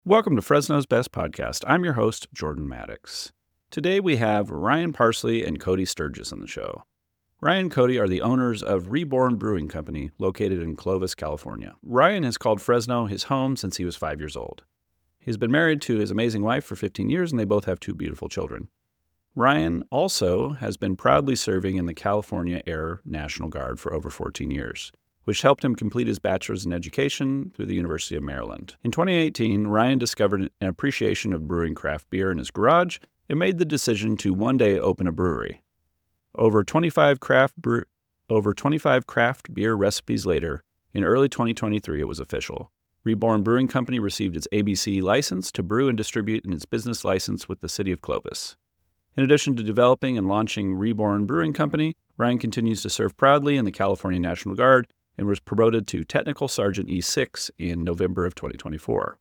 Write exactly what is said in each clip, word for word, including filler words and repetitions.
Welcome to Fresno's Best Podcast. I'm your host, Jordan Maddox. Today we have Ryan Parsley and Cody Sturgis on the show. Ryan and Cody are the owners of Reborn Brewing Company, located in Clovis, California. Ryan has called Fresno his home since he was five years old. He's been married to his amazing wife for fifteen years, and they both have two beautiful children. Ryan also has been proudly serving in the California Air National Guard for over fourteen years. Which helped him complete his bachelor's in education through the University of Maryland. In twenty eighteen, Ryan discovered an appreciation of brewing craft beer in his garage and made the decision to one day open a brewery. Over twenty-five craft bre- over twenty-five craft beer recipes later, in early twenty twenty-three, it was official. Reborn Brewing Company received its A B C license to brew and distribute in its business license with the city of Clovis. In addition to developing and launching Reborn Brewing Company, Ryan continues to serve proudly in the California National Guard and was promoted to Technical Sergeant E six in November of twenty twenty-four.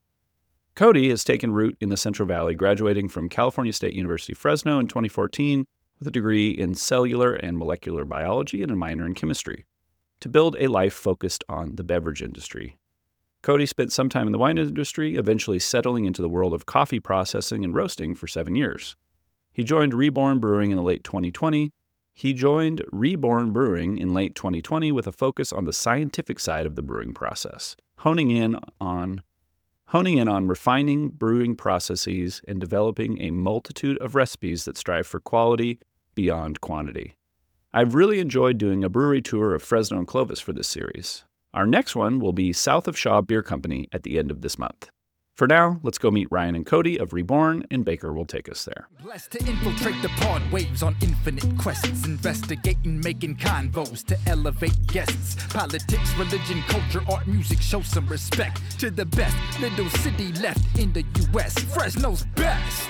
Cody has taken root in the Central Valley, graduating from California State University, Fresno in twenty fourteen with a degree in cellular and molecular biology and a minor in chemistry, to build a life focused on the beverage industry. Cody spent some time in the wine industry, eventually settling into the world of coffee processing and roasting for seven years. He joined Reborn Brewing in the late twenty twenty. He joined Reborn Brewing in late twenty twenty with a focus on the scientific side of the brewing process, honing in on honing in on refining brewing processes and developing a multitude of recipes that strive for quality beyond quantity. I've really enjoyed doing a brewery tour of Fresno and Clovis for this series. Our next one will be South of Shaw Beer Company at the end of this month. For now, let's go meet Ryan and Cody of Reborn, and Baker will take us there. Blessed to infiltrate the pod waves on infinite quests, investigating, making convos to elevate guests. Politics, religion, culture, art, music, show some respect to the best little city left in the U S, Fresno's best.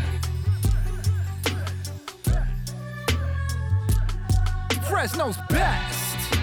Fresno's best.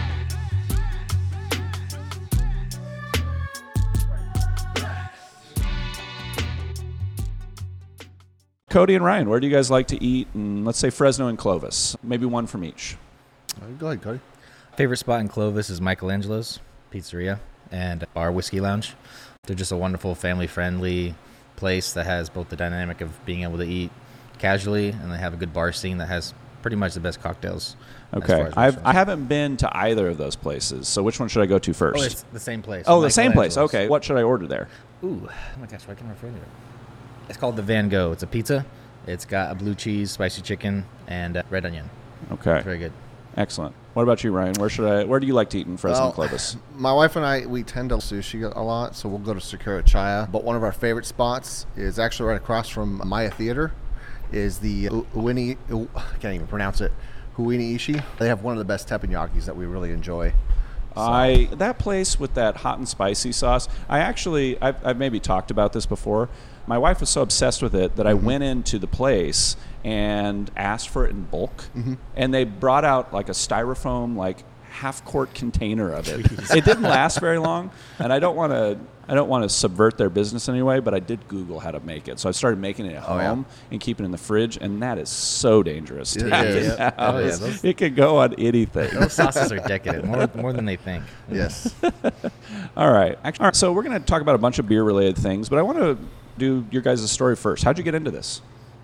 Cody and Ryan, where do you guys like to eat? And let's say Fresno and Clovis, maybe one from each. Go ahead, Cody. Favorite spot in Clovis is Michelangelo's Pizzeria and our Whiskey Lounge. They're just a wonderful, family-friendly place that has both the dynamic of being able to eat casually, and they have a good bar scene that has pretty much the best cocktails. Okay, I've, I haven't been to either of those places, so which one should I go to first? Oh, it's the same place. Oh, the same place. Okay, what should I order there? Ooh, oh my gosh, why can't I refer to it? It's called the Van Gogh. It's a pizza. It's got a blue cheese, spicy chicken, and uh, red onion. Okay. It's very good. Excellent. What about you, Ryan? Where should I? Where do you like to eat in Fresno well, and Clovis? My wife and I, we tend to sushi a lot, so we'll go to Sakura Chaya. But one of our favorite spots is actually right across from Maya Theater, is the Uini, I can't even pronounce it, Huini Ishi. They have one of the best teppanyakis that we really enjoy. So. I that place with that hot and spicy sauce. I actually, I've, I've maybe talked about this before. My wife was so obsessed with it that mm-hmm. I went into the place and asked for it in bulk, mm-hmm. and they brought out like a styrofoam, like half-quart container of it. Jeez. It didn't last very long, and I don't want to. I don't want to subvert their business anyway, but I did Google how to make it, so I started making it at oh, home yeah. and keeping it in the fridge, and that is so dangerous. To have in the oh, yeah, those, it could go on anything. Those sauces are decadent, more more than they think. Yes. All right. Actually, all right. So we're going to talk about a bunch of beer-related things, but I want to do your guys' story first. How'd you get into this?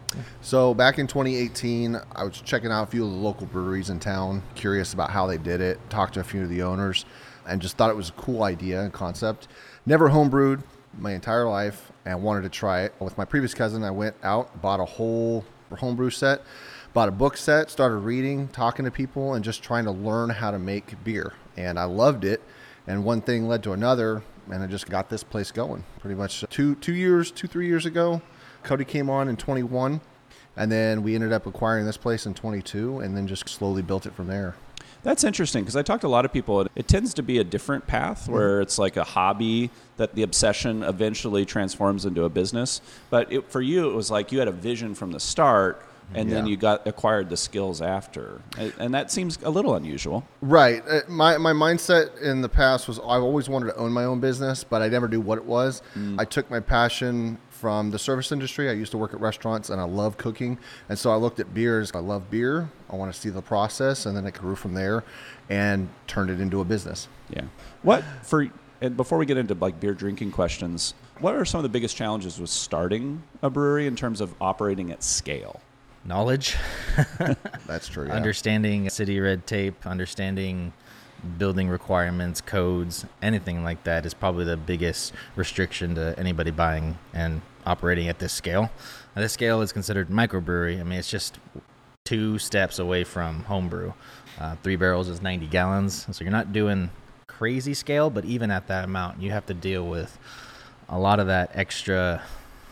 So back in twenty eighteen, I was checking out a few of the local breweries in town, curious about how they did it, talked to a few of the owners, and just thought it was a cool idea and concept. Never homebrewed my entire life and wanted to try it. With my previous cousin, I went out, bought a whole homebrew set, bought a book set, started reading, talking to people, and just trying to learn how to make beer. And I loved it. And one thing led to another, and I just got this place going. Pretty much two two years, two, three years ago, Cody came on in twenty-one, and then we ended up acquiring this place in twenty-two, and then just slowly built it from there. That's interesting because I talked to a lot of people. It tends to be a different path where it's like a hobby that the obsession eventually transforms into a business. But it, for you, it was like you had a vision from the start, and yeah. then you got acquired the skills after. And that seems a little unusual. Right. My my mindset in the past was I've always wanted to own my own business, but I never knew what it was. Mm. I took my passion from the service industry. I used to work at restaurants, and I love cooking. And so I looked at beers. I love beer. I want to see the process, and then I grew from there and turned it into a business. Yeah. What for And before we get into like beer drinking questions, what are some of the biggest challenges with starting a brewery in terms of operating at scale? Knowledge. That's true. Yeah. Understanding city red tape, understanding building requirements, codes, anything like that is probably the biggest restriction to anybody buying and operating at this scale. Now, this scale is considered microbrewery. I mean, it's just two steps away from homebrew. Uh, three barrels is ninety gallons, so you're not doing crazy scale, but even at that amount, you have to deal with a lot of that extra,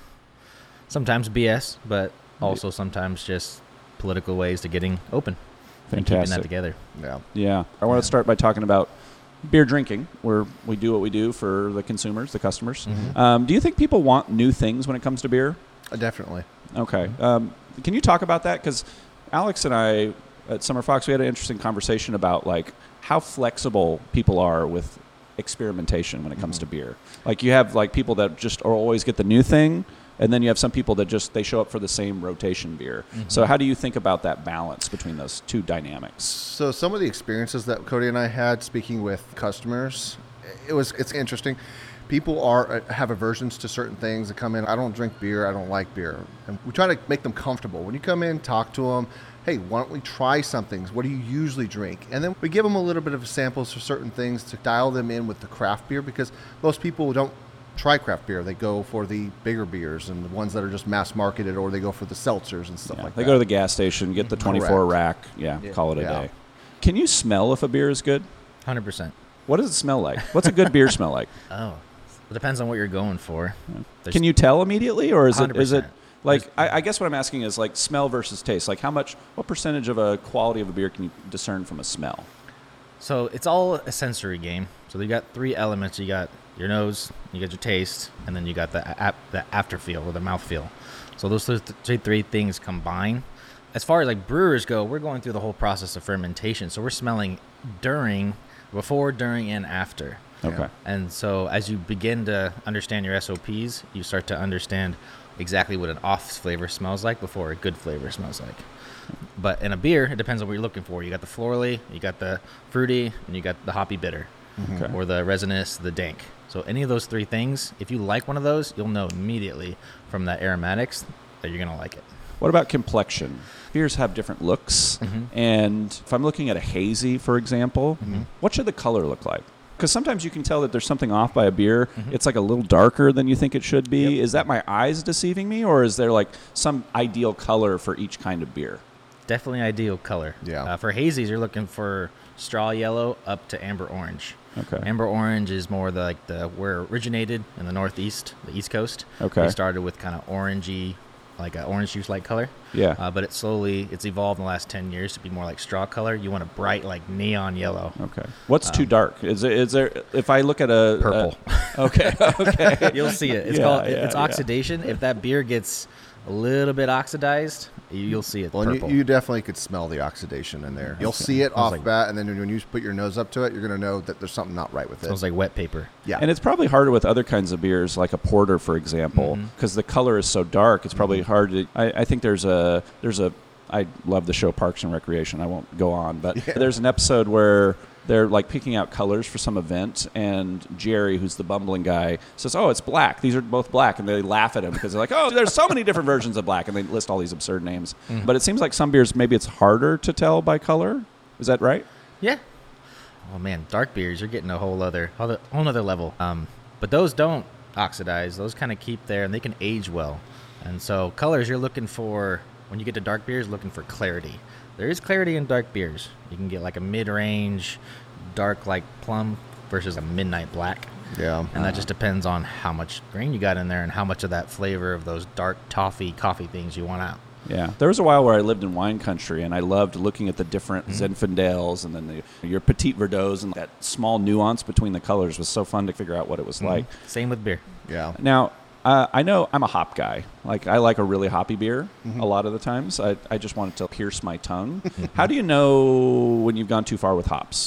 sometimes B S, but also sometimes just political ways to getting open. And keeping that Fantastic. together. Yeah. Yeah. I want to start by talking about beer drinking, where we do what we do for the consumers, the customers. Mm-hmm. Um, do you think people want new things when it comes to beer? Uh, definitely. Okay. Um, can you talk about that? Because Alex and I at Summer Fox, we had an interesting conversation about like how flexible people are with experimentation when it comes Mm-hmm. to beer. Like you have like people that just are always get the new thing, and then you have some people that just they show up for the same rotation beer. Mm-hmm. So how do you think about that balance between those two dynamics? So some of the experiences that Cody and I had speaking with customers, it was it's interesting. People are have aversions to certain things that come in. I don't drink beer. I don't like beer, and we try to make them comfortable. When you come in, talk to them. Hey, why don't we try some things? What do you usually drink? And then we give them a little bit of samples for certain things to dial them in with the craft beer, because most people don't try craft beer. They go for the bigger beers and the ones that are just mass marketed, or they go for the seltzers and stuff Yeah, like they that. go to the gas station, get the twenty-four rack, yeah, Yeah. call it a Yeah. day. Can you smell if a beer is good? one hundred percent. What does it smell like? What's a good beer smell like? Oh, it depends on what you're going for. There's Can you tell immediately, or is it is it one hundred percent. like I, I guess what I'm asking is like smell versus taste. Like how much, what percentage of a quality of a beer can you discern from a smell? So it's all a sensory game. So you got three elements. You got your nose, you got your taste, and then you got the ap- the afterfeel or the mouthfeel. So those th- th- three things combine. As far as like brewers go, we're going through the whole process of fermentation. So we're smelling during, before, during, and after. Okay. And so as you begin to understand your S O Ps, you start to understand exactly what an off flavor smells like before a good flavor smells like. But in a beer, it depends on what you're looking for. You got the florally, you got the fruity, and you got the hoppy bitter, Okay. or the resinous, the dank. So any of those three things, if you like one of those, you'll know immediately from that aromatics that you're going to like it. What about complexion? Beers have different looks, Mhm. and if I'm looking at a hazy, for example, what should the color look like? Because sometimes you can tell that there's something off by a beer. It's like a little darker than you think it should be. Yep. Is that my eyes deceiving me, or is there like some ideal color for each kind of beer? Definitely ideal color. Yeah. Uh, for hazies, you're looking for straw yellow up to amber orange. Okay. Amber orange is more the, like the where it originated in the Northeast, the East Coast. Okay. They started with kind of orangey, like an orange juice like color. Yeah. Uh, but it slowly it's evolved in the last ten years to be more like straw color. You want a bright like neon yellow. Okay. What's too dark? Is it, is there? If I look at a Purple. a- okay. Okay. You'll see it. It's Yeah, called yeah, it's yeah. oxidation. If that beer gets a little bit oxidized, you- you'll see it Well, and purple. you, you definitely could smell the oxidation in there. You'll see it off like- bat, and then when you put your nose up to it, you're going to know that there's something not right with it. smells like wet paper. yeah. And it's probably harder with other kinds of beers, like a porter, for example, because the color is so dark. It's probably hard to. I, I think there's a there's a. I love the show Parks and Recreation. I won't go on, but there's an episode where they're like picking out colors for some event, and Jerry, who's the bumbling guy, says, "Oh, it's black. These are both black," and they laugh at him because they're like, "Oh, there's so many different versions of black," and they list all these absurd names. But it seems like some beers maybe it's harder to tell by color. Is that right? Yeah. Oh man, dark beers, you're getting a whole other, other whole other level. Um, but those don't oxidize. Those kind of keep there, and they can age well. And so colors, you're looking for when you get to dark beers, looking for clarity. There is clarity in dark beers. You can get like a mid-range, dark like plum versus a midnight black. yeah. And that just depends on how much grain you got in there and how much of that flavor of those dark toffee coffee things you want out. Yeah, there was a while where I lived in wine country, and I loved looking at the different Zinfandels and then the, your Petit Verdots, and that small nuance between the colors was so fun to figure out what it was like. Same with beer. yeah. Now, uh, I know I'm a hop guy. Like, I like a really hoppy beer a lot of the times. I, I just want it to pierce my tongue. How do you know when you've gone too far with hops?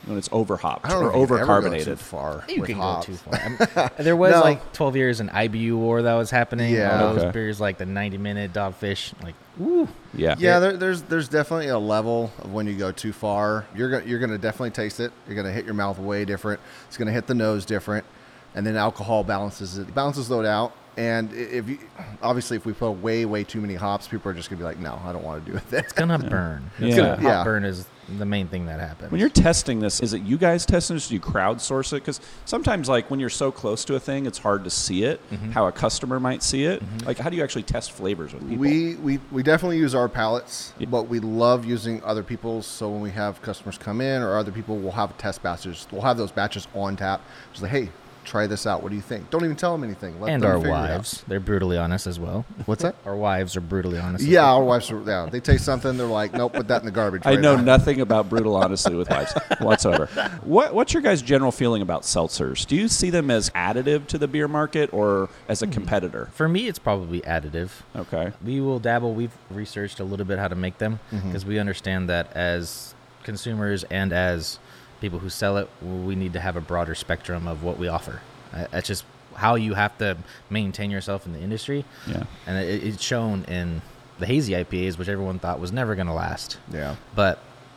when it's over hopped I don't know or if you over could ever go carbonated? too far. You with can hops. go too far. I mean, there was No. like twelve years in I B U war that was happening. Yeah. All those Okay. beers like the ninety minute Dogfish. Like, woo. Yeah. Yeah, there, there's there's definitely a level of when you go too far. You're gonna you're gonna definitely taste it. You're gonna hit your mouth way different. It's gonna hit the nose different, and then alcohol balances it balances it out. And i- if you obviously if we put way way too many hops, people are just gonna be like, no, I don't want to do it. It's gonna burn. Yeah. It's gonna, Hot hot Yeah. burn is the main thing that happens. When you're testing this, is it you guys testing this? Do you crowdsource it? Because sometimes, like when you're so close to a thing, it's hard to see it. Mm-hmm. How a customer might see it. Like, how do you actually test flavors with people? We, we we definitely use our palettes, Yeah. but we love using other people's. So when we have customers come in or other people, we'll have test batches. We'll have those batches on tap. Just like, hey, try this out. What do you think? Don't even tell them anything. Let and them our figure it out. wives, they're brutally honest as well. What's that? Our wives are brutally honest. as Yeah, well. our wives are. Yeah, they taste something. They're like, nope, put that in the garbage. I right know now. nothing about brutal honesty with wives whatsoever. What, what's your guys' general feeling about seltzers? Do you see them as additive to the beer market or as a competitor? For me, it's probably additive. Okay. We will dabble. We've researched a little bit how to make them Mm-hmm. because we understand that as consumers and as people who sell it, we need to have a broader spectrum of what we offer. Uh, That's just how you have to maintain yourself in the industry. Yeah. And it, it's shown in the hazy I P As, which everyone thought was never going to last. Yeah. But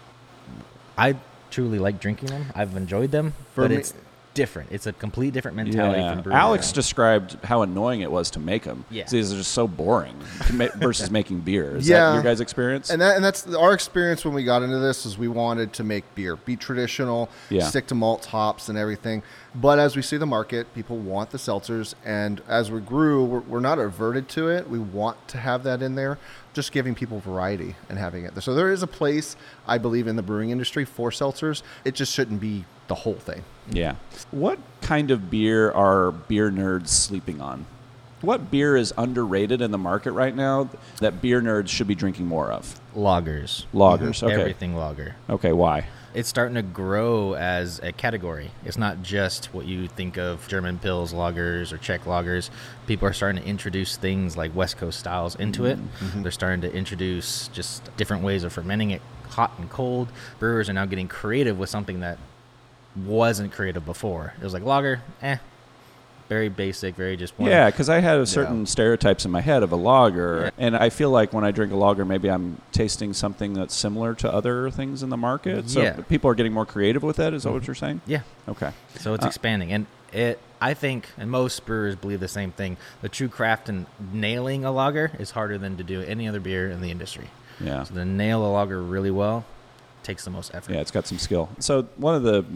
I truly like drinking them. I've enjoyed them, For but me- it's different. It's a complete different mentality Yeah. from brewing. Alex described how annoying it was to make them. Yeah. These are just so boring to ma- versus making beer. Is Yeah. that your guys' experience? And that, and that's our experience when we got into this is we wanted to make beer, be traditional, Yeah. stick to malts, hops, and everything. But as we see the market, people want the seltzers, and as we grew, we're, we're not averted to it. We want to have that in there, just giving people variety and having it. So there is a place, I believe, in the brewing industry for seltzers. It just shouldn't be the whole thing. Yeah. What kind of beer are beer nerds sleeping on? What beer is underrated in the market right now that beer nerds should be drinking more of? Lagers. Lagers. Okay. Everything lager. Okay. Why? It's starting to grow as a category. It's not just what you think of German Pils lagers or Czech lagers. People are starting to introduce things like West Coast styles into it. They're starting to introduce just different ways of fermenting it, hot and cold. Brewers are now getting creative with something that wasn't creative before. It was like lager, eh, very basic, very just one. Yeah, because I had certain stereotypes in my head of a lager, Yeah. and I feel like when I drink a lager, maybe I'm tasting something that's similar to other things in the market. So Yeah. people are getting more creative with that. Is that what you're saying? Yeah. Okay. So it's Uh, expanding, and it. I think, and most brewers believe the same thing. The true craft in nailing a lager is harder than to do any other beer in the industry. Yeah. So to nail a lager really well takes the most effort. Yeah, it's got some skill. So one of the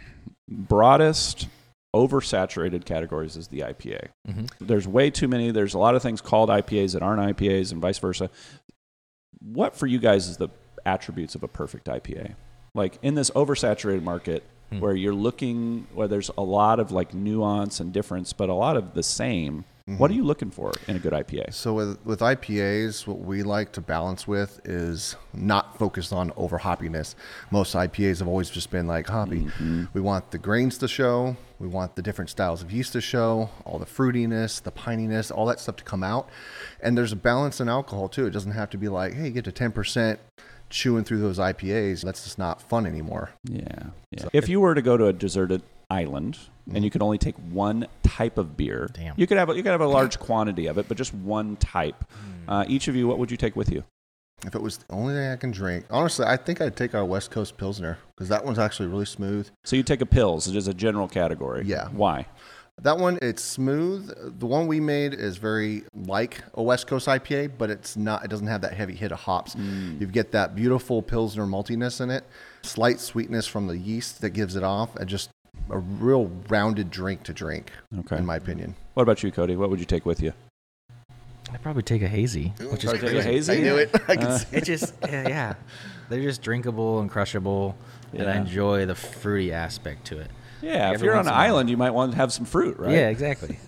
broadest, oversaturated categories is the I P A. hmm There's way too many. There's a lot of things called I P As that aren't I P As and vice versa. What for you guys is the attributes of a perfect I P A? Like in this oversaturated market Hmm. where you're looking, where there's a lot of like nuance and difference, but a lot of the same. What are you looking for in a good I P A? So with with I P As, what we like to balance with is not focused on over hoppiness. Most I P As have always just been like hoppy. We want the grains to show. We want the different styles of yeast to show, all the fruitiness, the pininess, all that stuff to come out. And there's a balance in alcohol too. It doesn't have to be like, hey, get to ten percent chewing through those I P As. That's just not fun anymore. Yeah. yeah. If you were to go to a deserted island and you could only take one type of beer, Damn. you could have a, you could have a large quantity of it, but just one type. Uh, each of you, what would you take with you? If it was the only thing I can drink, honestly, I think I'd take our West Coast Pilsner because that one's actually really smooth. So you take a Pils, which is a general category. Yeah. Why? That one, it's smooth. The one we made is very like a West Coast I P A, but it's not. It doesn't have that heavy hit of hops. You get that beautiful Pilsner maltiness in it, slight sweetness from the yeast that gives it off, and just a real rounded drink to drink, Okay. in my opinion. What about you, Cody? What would you take with you? I'd probably take a hazy, which is Take a crazy. hazy? I knew it. I could Uh, see It just, yeah, yeah, they're just drinkable and crushable, and I Yeah. enjoy the fruity aspect to it. Yeah, if Every you're on once an in a while. island, you might want to have some fruit, right? Yeah, exactly.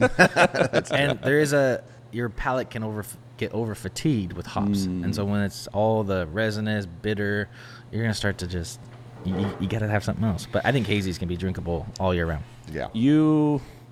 And there is a your palate can over get over fatigued with hops, Mm. and so when it's all the resinous, bitter, you're gonna start to just you, you gotta have something else. But I think hazies can be drinkable all year round. Yeah. You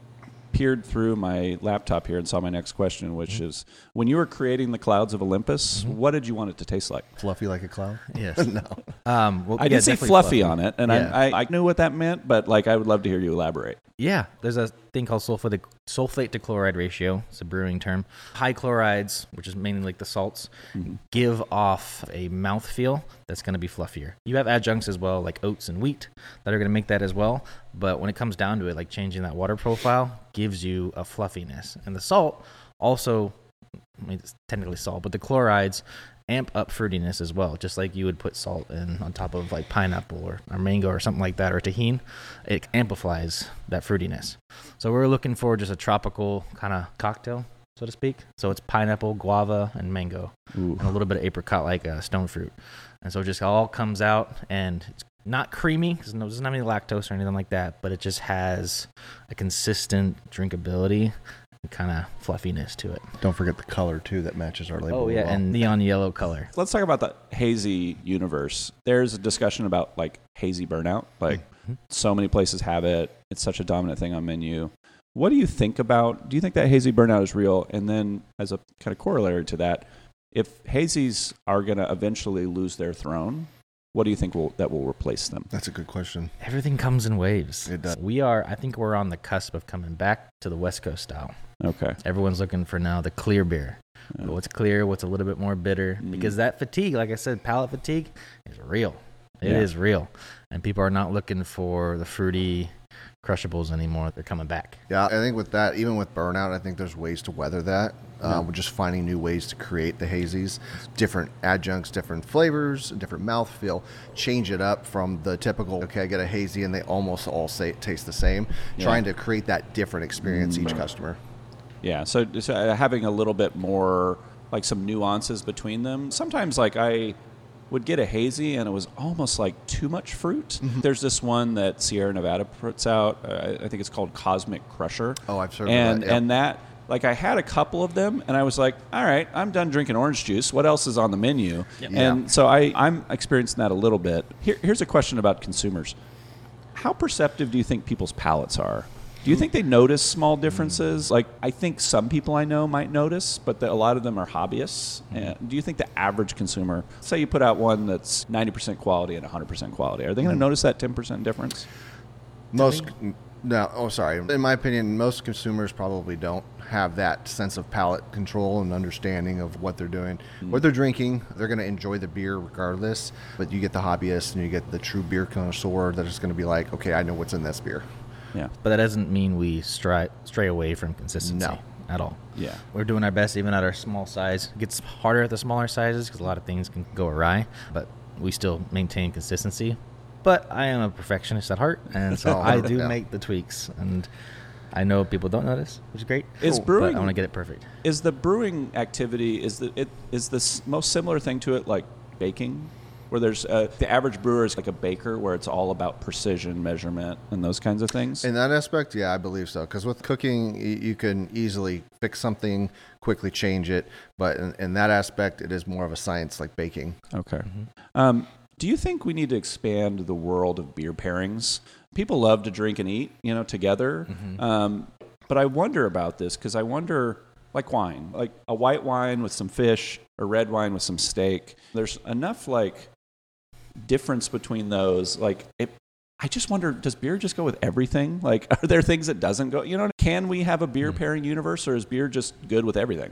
peered through my laptop here and saw my next question, which Mm-hmm. is, when you were creating the clouds of Olympus, Mm-hmm. what did you want it to taste like? Fluffy like a cloud? Yes. No. Um, well, I yeah, did say definitely fluffy, on it, and Yeah. I, I, I knew what that meant, but like I would love to hear you elaborate. Yeah, there's a thing called sulfate sulfate to chloride ratio. It's a brewing term. High chlorides, which is mainly like the salts, Mm-hmm. give off a mouthfeel that's going to be fluffier. You have adjuncts as well, like oats and wheat, that are going to make that as well. But when it comes down to it, like changing that water profile gives you a fluffiness. And the salt also, I mean, it's technically salt, but the chlorides amp up fruitiness as well, just like you would put salt in on top of like pineapple or, or mango or something like that, or tahini. It amplifies that fruitiness. So we're looking for just a tropical kind of cocktail, so to speak. So it's pineapple, guava, and mango, Ooh. and a little bit of apricot, like uh, stone fruit. And so it just all comes out, and it's not creamy because no, it doesn't have any lactose or anything like that, but it just has a consistent drinkability and kind of fluffiness to it. Don't forget the color, too, that matches our label. Oh, yeah, well. and neon yellow color. Let's talk about the hazy universe. There's a discussion about like hazy burnout. Like Mm-hmm. so many places have it. It's such a dominant thing on menu. What do you think about, do you think that hazy burnout is real? And then as a kind of corollary to that, if hazies are going to eventually lose their throne, what do you think will, that will replace them? That's a good question. Everything comes in waves. It does. We are, I think we're on the cusp of coming back to the West Coast style. Okay. Everyone's looking for now the clear beer. Yeah. But what's clear, what's a little bit more bitter, Mm. because that fatigue, like I said, palate fatigue is real. It Yeah. is real. And people are not looking for the fruity crushables anymore. They're coming back. Yeah, I think with that, even with burnout, I think there's ways to weather that. Uh, We're just finding new ways to create the hazies, different adjuncts, different flavors, different mouthfeel. Change it up from the typical, okay, I get a hazy and they almost all say taste the same. Yeah. Trying to create that different experience each Mm. customer. Yeah, so, so uh, having a little bit more, like some nuances between them. Sometimes, like, I would get a hazy and it was almost like too much fruit. Mm-hmm. There's this one that Sierra Nevada puts out. Uh, I think it's called Cosmic Crusher. Oh, I've served and that, yep. and that, like, I had a couple of them and I was like, all right, I'm done drinking orange juice. What else is on the menu? Yep. And Yeah. so I, I'm experiencing that a little bit. Here, here's a question about consumers. How perceptive do you think people's palates are? Do you think they notice small differences? Like, I think some people I know might notice, but the, a lot of them are hobbyists. And do you think the average consumer, say you put out one that's ninety percent quality and one hundred percent quality, are they going to notice that ten percent difference? Most, no, oh, sorry. In my opinion, most consumers probably don't have that sense of palate control and understanding of what they're doing. What they're drinking, they're going to enjoy the beer regardless. But you get the hobbyist and you get the true beer connoisseur that is going to be like, okay, I know what's in this beer. Yeah. But that doesn't mean we stray, stray away from consistency No. at all. Yeah. We're doing our best even at our small size. It gets harder at the smaller sizes because a lot of things can go awry, but we still maintain consistency. But I am a perfectionist at heart, and so Oh, I do yeah. make the tweaks. And I know people don't notice, which is great. Is but brewing- I want to get it perfect. Is the brewing activity, is the it is the s- most similar thing to it like baking? Where there's uh, the average brewer is like a baker, where it's all about precision measurement and those kinds of things. In that aspect, yeah, I believe so. Because with cooking, y- you can easily fix something, quickly change it. But in, in that aspect, it is more of a science like baking. Okay. Um, do you think we need to expand the world of beer pairings? People love to drink and eat, you know, together. Um, but I wonder about this because I wonder, like wine, like a white wine with some fish, or red wine with some steak. There's enough like difference between those. Like, it, I just wonder, does beer just go with everything? Like, are there things that doesn't go? You know, can we have a beer pairing universe, or is beer just good with everything?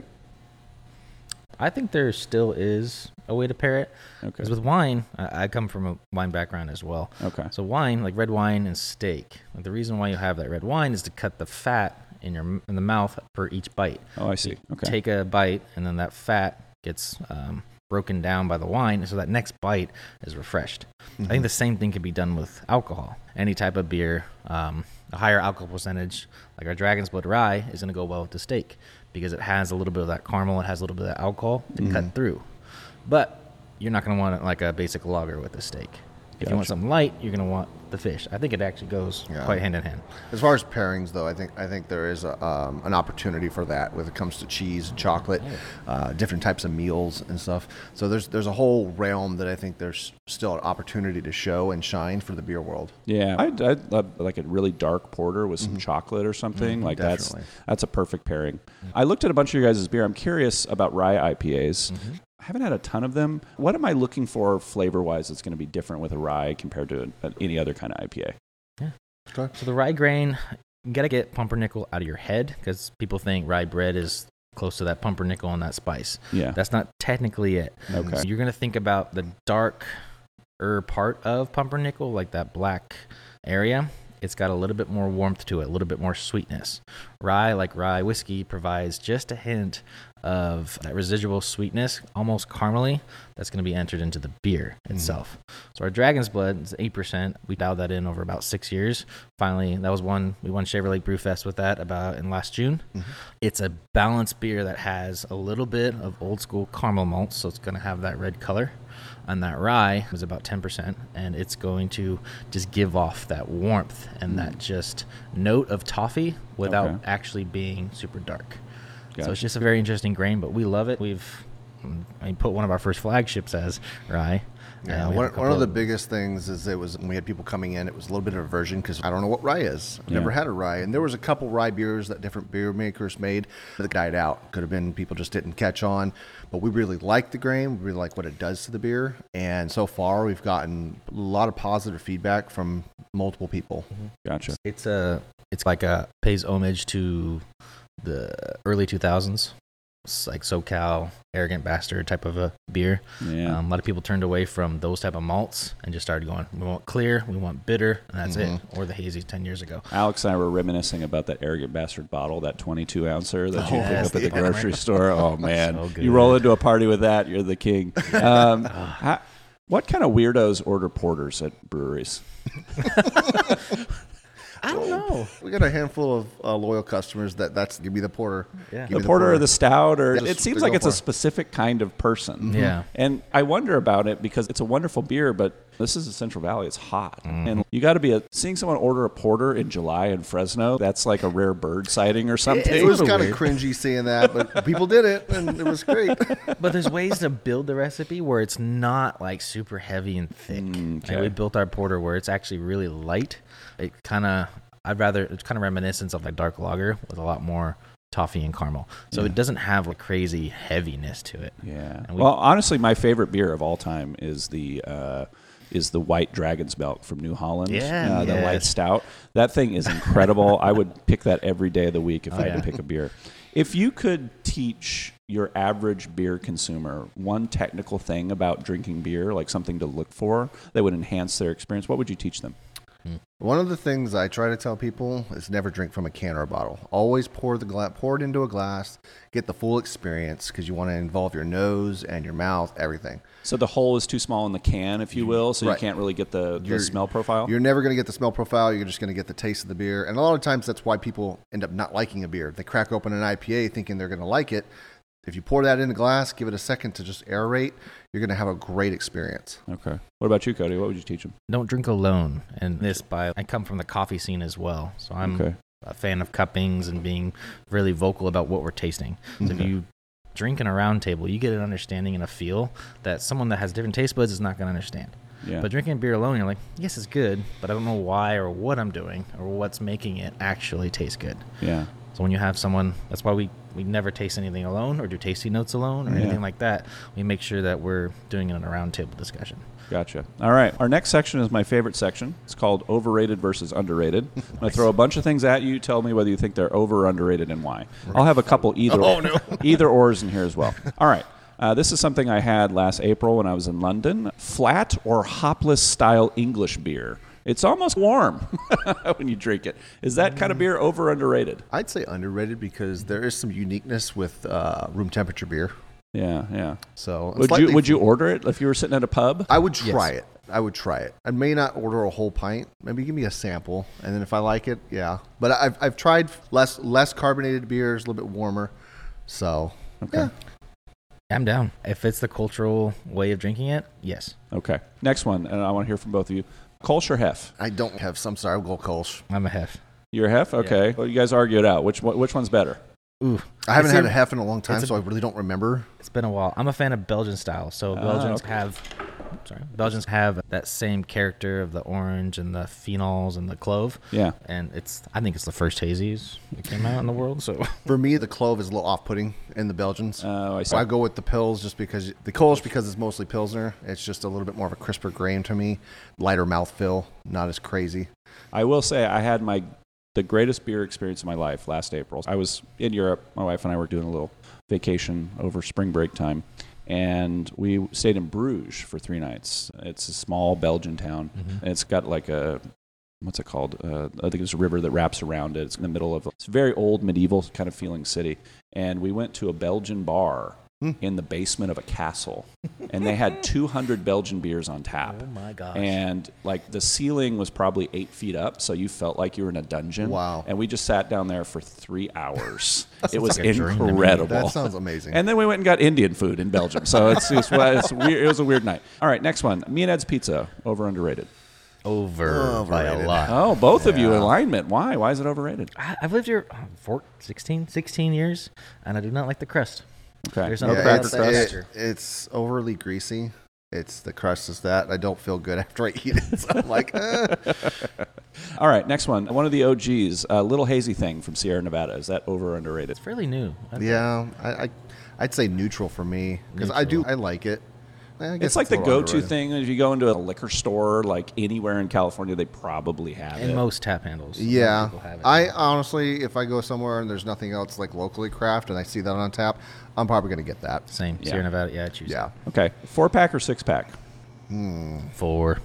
I think there still is a way to pair it. Okay. Because with wine, I, I come from a wine background as well. Okay. So wine, like red wine and steak, like the reason why you have that red wine is to cut the fat in your in the mouth per each bite. Oh, I see. Okay. Take a bite, and then that fat gets um, broken down by the wine, so that next bite is refreshed. I think the same thing can be done with alcohol. Any type of beer, um, a higher alcohol percentage, like our Dragon's Blood Rye, is going to go well with the steak because it has a little bit of that caramel, it has a little bit of that alcohol to cut through. But you're not going to want it like a basic lager with a steak. If you want Gotcha. something light, you're going to want the the fish. I think it actually goes Yeah. quite hand in hand. As far as pairings, though, I think I think there is a, um, an opportunity for that when it comes to cheese, chocolate, uh, different types of meals and stuff. So there's there's a whole realm that I think there's still an opportunity to show and shine for the beer world. Yeah, I'd, I'd love like a really dark porter with some mm-hmm. chocolate or something. Mm-hmm, like definitely. that's that's a perfect pairing. Mm-hmm. I looked at a bunch of your guys' beer. I'm curious about rye I P As. Mm-hmm. I haven't had a ton of them. What am I looking for flavor-wise that's going to be different with a rye compared to a, any other kind of I P A? Yeah. Okay. So the rye grain, you got to get pumpernickel out of your head because people think rye bread is close to that pumpernickel and that spice. Yeah. That's not technically it. Okay. So you're going to think about the darker part of pumpernickel, like that black area. It's got a little bit more warmth to it, a little bit more sweetness. Rye, like rye whiskey, provides just a hint of that residual sweetness, almost caramely, that's going to be entered into the beer itself. Mm. So our Dragon's Blood is eight percent. We dialed that in over about six years. Finally, that was one, we won Shaver Lake Brew Fest with that about in last June. Mm-hmm. It's a balanced beer that has a little bit of old school caramel malts, so it's going to have that red color. And that rye was about ten percent, and it's going to just give off that warmth and mm. that just note of toffee without okay. actually being super dark. Gotcha. So it's just a very interesting grain, but we love it. We've I mean, put one of our first flagships as rye. Yeah, one, one of the biggest things is it was when we had people coming in, it was a little bit of aversion because I don't know what rye is. I've yeah. never had a rye. And there was a couple rye beers that different beer makers made that died out. Could have been people just didn't catch on. But we really like the grain. We really like what it does to the beer. And so far, we've gotten a lot of positive feedback from multiple people. Mm-hmm. Gotcha. It's a, it's like a pays homage to the early two thousands. It's like SoCal, Arrogant Bastard type of a beer. Yeah. Um, a lot of people turned away from those type of malts and just started going, we want clear, we want bitter, and that's mm-hmm. it. Or the hazy ten years ago. Alex and I were reminiscing about that Arrogant Bastard bottle, that twenty-two ouncer that you oh, pick yes, up at the yeah. grocery store. Oh, man. So you roll into a party with that, you're the king. Um, how, what kind of weirdos order porters at breweries? I don't know. We got a handful of uh, loyal customers that that's give me the porter. Yeah. Give the, porter the porter or the stout, or Just, it seems like it's a specific kind of person. Mm-hmm. Yeah. And I wonder about it because it's a wonderful beer, but this is the Central Valley. It's hot. Mm-hmm. And you got to be a, seeing someone order a porter in July in Fresno, that's like a rare bird sighting or something. It, it was kind of cringy seeing that, but people did it and it was great. But there's ways to build the recipe where it's not like super heavy and thick. Mm, okay. Like we built our porter where it's actually really light. It kind of, I'd rather, it's kind of reminiscent of like dark lager with a lot more toffee and caramel. So yeah. it doesn't have like crazy heaviness to it. Yeah. We, well, honestly, my favorite beer of all time is the uh, is the White Dragon's Milk from New Holland. Yeah. Uh, yes. The White Stout. That thing is incredible. I would pick that every day of the week if oh, I had yeah. to pick a beer. If you could teach your average beer consumer one technical thing about drinking beer, like something to look for that would enhance their experience, what would you teach them? One of the things I try to tell people is never drink from a can or a bottle. Always pour the gla- pour it into a glass, get the full experience because you want to involve your nose and your mouth, everything. So the hole is too small in the can, if you will, so right. you can't really get the, the smell profile? You're never going to get the smell profile. You're just going to get the taste of the beer. And a lot of times that's why people end up not liking a beer. They crack open an I P A thinking they're going to like it. If you pour that in a glass, give it a second to just aerate, you're going to have a great experience. Okay. What about you, Cody? What would you teach them? Don't drink alone. And this by, I come from the coffee scene as well. So I'm okay. a fan of cuppings and being really vocal about what we're tasting. So okay. if you drink in a round table, you get an understanding and a feel that someone that has different taste buds is not going to understand. Yeah. But drinking beer alone, you're like, yes, it's good, but I don't know why or what I'm doing or what's making it actually taste good. Yeah. So when you have someone, that's why we, we never taste anything alone or do tasting notes alone or yeah. anything like that. We make sure that we're doing it in a round table discussion. Gotcha. All right. Our next section is my favorite section. It's called Overrated versus Underrated. I'm going to throw a bunch of things at you. Tell me whether you think they're over or underrated and why. I'll have a couple either, oh, no. either ors in here as well. All right. Uh, this is something I had last April when I was in London. Flat or hopless style English beer. It's almost warm when you drink it. Is that kind of beer over or underrated? I'd say underrated because there is some uniqueness with uh, room temperature beer. Yeah, yeah. So would you would you order it if you were sitting at a pub? I would try yes. it. I would try it. I may not order a whole pint. Maybe give me a sample, and then if I like it, yeah. But I've I've tried less less carbonated beers, a little bit warmer. So okay. Yeah. I'm down. If it's the cultural way of drinking it, yes. Okay. Next one, and I want to hear from both of you. Kolsch or Hef? I don't have some. Sorry, I'll go Kolsch. I'm a Hef. You're a Hef? Okay. Yeah. Well, you guys argue it out. Which one, which one's better? Ooh, I haven't It's had a- a Hef in a long time, it's a- so I really don't remember. It's been a while. I'm a fan of Belgian style. So Ah, Belgians okay. have, sorry, Belgians have that same character of the orange and the phenols and the clove. Yeah. And it's, I think it's the first hazies that came out in the world. So For me, the clove is a little off-putting in the Belgians. Oh, I see. So I go with the Pils just because the Kolsch because it's mostly Pilsner. It's just a little bit more of a crisper grain to me, lighter mouthfeel, not as crazy. I will say I had my the greatest beer experience of my life last April. I was in Europe. My wife and I were doing a little vacation over spring break time, and we stayed in Bruges for three nights. It's a small Belgian town, Mhm. and it's got like a what's it called? Uh, I think it's a river that wraps around it. It's in the middle of it's a very old medieval kind of feeling city, and we went to a Belgian bar Hmm. in the basement of a castle, and they had two hundred Belgian beers on tap. oh my gosh. And like the ceiling was probably eight feet up, so you felt like you were in a dungeon. Wow. And we just sat down there for three hours. It was like a dream to me. incredible. That sounds amazing. And then we went and got Indian food in Belgium. So it's, it's, it's weird. It was a weird night. All right, next one. Me and Ed's Pizza, over underrated. Over by a Overrated. lot. Oh, both of you Yeah. alignment. Why? Why is it overrated? I, I've lived here uh, four, sixteen, sixteen years, and I do not like the crust. Okay. There's no no Yeah, cracker it's, crust. it- it's overly greasy. It's the crust is that. I don't feel good after I eat it. So I'm like, eh. All right, next one. One of the O Gs, a Little Hazy Thing from Sierra Nevada. Is that over or underrated? It's fairly new. I think. Yeah, I, I, I'd say neutral for me because I do. Neutral. I like it. Eh, I guess It's like a the little go-to underrated. thing. If you go into a liquor store, like anywhere in California, they probably have And it. most tap handles. Most Yeah, people have it. I honestly, if I go somewhere and there's nothing else like locally craft and I see that on tap, I'm probably gonna get that. Same. Yeah. Sierra Nevada. Yeah, I choose. Yeah, Okay, four pack or six pack Four.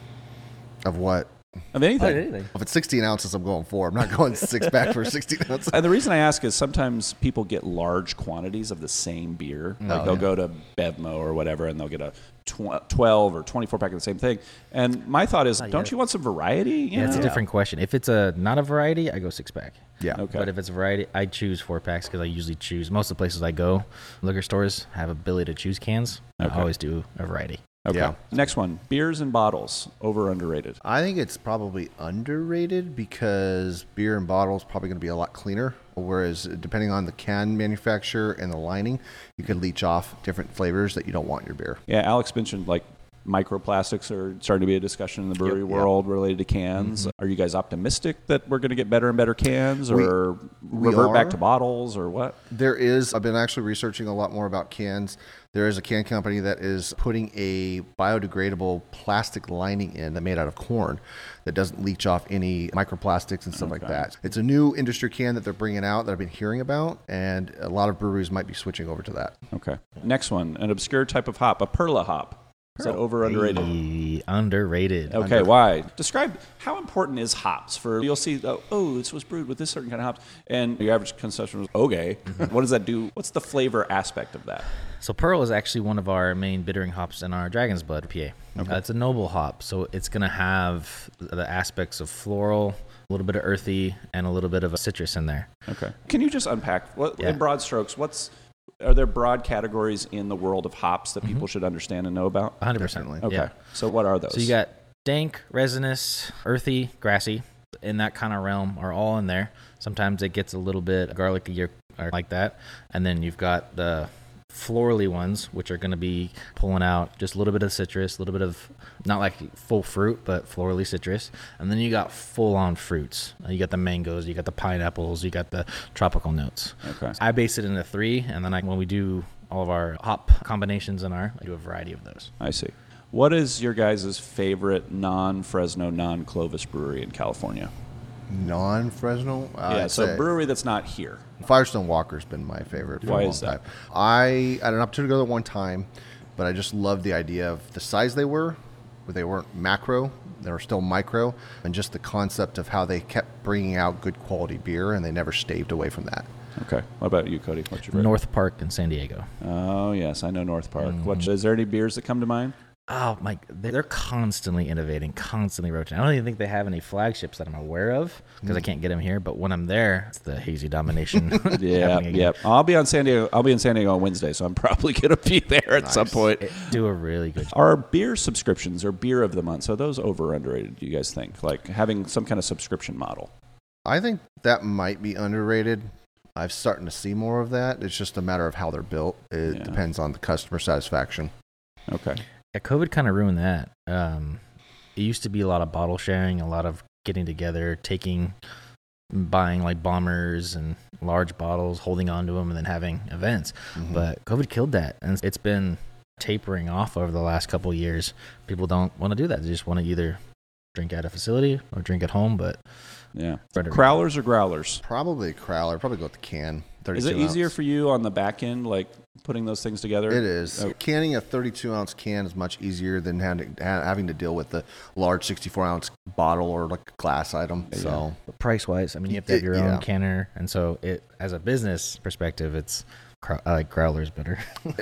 of what? of anything. anything. If it's sixteen ounces, I'm going four. I'm not going six pack for sixteen ounces. And the reason I ask is sometimes people get large quantities of the same beer. Like Oh, they'll yeah. go to Bevmo or whatever, and they'll get a tw- twelve or twenty-four pack of the same thing. And my thought is, don't yet. you want some variety? You Yeah, it's a know? different question. If it's a not a variety, I go six pack. Yeah. Okay. But if it's a variety, I choose four packs because I usually choose. Most of the places I go, liquor stores have ability to choose cans. Okay. I always do a variety. Okay. Yeah. Next one, beers and bottles, over or underrated? I think it's probably underrated because beer and bottle is probably going to be a lot cleaner. Whereas depending on the can manufacturer and the lining, you could leach off different flavors that you don't want in your beer. Yeah, Alex mentioned like microplastics are starting to be a discussion in the brewery Yep. Yeah. world related to cans. Are you guys optimistic that we're going to get better and better cans, We- or we revert back are. to bottles, or what? There is, I've been actually researching a lot more about cans. There is a can company that is putting a biodegradable plastic lining in that made out of corn that doesn't leach off any microplastics and stuff like Okay. that. It's a new industry can that they're bringing out that I've been hearing about, and a lot of breweries might be switching over to that. Okay. Next one, an obscure type of hop, a perla hop. Is that over or underrated? Hey, underrated. Okay, Under- why? Describe how important is hops for. You'll see, oh, oh, this was brewed with this certain kind of hops, and your average consumption was okay. What does that do? What's the flavor aspect of that? So Pearl is actually one of our main bittering hops in our Dragon's Blood I P A. Uh, it's a noble hop, so it's going to have the aspects of floral, a little bit of earthy, and a little bit of a citrus in there. Okay. Can you just unpack what, Yeah. in broad strokes? What's are there broad categories in the world of hops that people should understand and know about? one hundred percent. Definitely. Okay. Yeah. So what are those? So you got dank, resinous, earthy, grassy, in that kind of realm are all in there. Sometimes it gets a little bit garlicky or, or like that. And then you've got the florally ones, which are going to be pulling out just a little bit of citrus, a little bit of, not like full fruit, but florally citrus. And then you got full-on fruits. You got the mangoes, you got the pineapples, you got the tropical notes. Okay. I base it into three, and then I, when we do all of our hop combinations in our, I do a variety of those. I see. What is your guys' favorite non-Fresno, non-Clovis brewery in California? Non-Fresno? Uh, yeah, I'd so say brewery that's not here. Firestone Walker's been my favorite for Why a long is that? time. I had an opportunity to go there one time, but I just loved the idea of the size they were, but they weren't macro, they were still micro, and just the concept of how they kept bringing out good quality beer and they never staved away from that. Okay. What about you, Cody? What's your favorite? North Park in San Diego. Oh, yes. I know North Park. Mm-hmm. What, is there any beers that come to mind? Oh my! They're constantly innovating, constantly rotating. I don't even think they have any flagships that I'm aware of because I can't get them here. But when I'm there, it's the hazy domination. Yeah, happening again. yeah. I'll be on San Diego. I'll be in San Diego on Wednesday, so I'm probably gonna be there at Nice. some point. It- do a really good job. Are beer subscriptions or beer of the month? So those over or underrated? Do you guys think like having some kind of subscription model? I think that might be underrated. I'm starting to see more of that. It's just a matter of how they're built. It Yeah. depends on the customer satisfaction. Okay. Yeah, COVID kind of ruined that. Um, it used to be a lot of bottle sharing, a lot of getting together, taking, buying like bombers and large bottles, holding on to them, and then having events. Mhm. But COVID killed that, and it's been tapering off over the last couple of years. People don't want to do that. They just want to either drink at a facility or drink at home. But Yeah. Better- Crowlers or growlers? Probably a crowler. Probably go with the can. Is it easier for you on the back end, like putting those things together? It is. Oh. Canning a thirty-two ounce can is much easier than having, having to deal with the large sixty-four ounce bottle or like a glass item. Yeah. So price wise, I mean, you have to have It- your yeah. own canner, and so it as a business perspective, it's crow- I like growlers better.